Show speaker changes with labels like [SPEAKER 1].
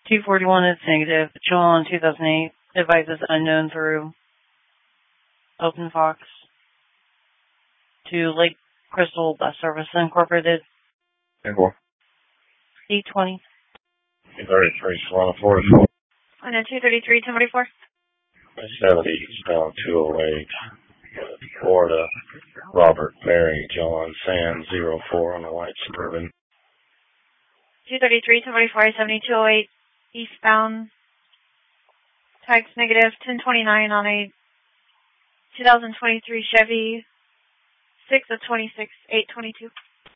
[SPEAKER 1] 241 is negative. John 2008 advises unknown through Open Fox to Lake Crystal Bus Service Incorporated. 820.
[SPEAKER 2] 233, Solana, Florida.
[SPEAKER 3] 233, 1044.
[SPEAKER 2] 70, pound 208, Florida. Robert, Mary, John, Sam, 04 on a white Suburban.
[SPEAKER 3] 233, 1044, 7208, eastbound. Tags negative, 1029 on a 2023 Chevy 6 of 26, 822.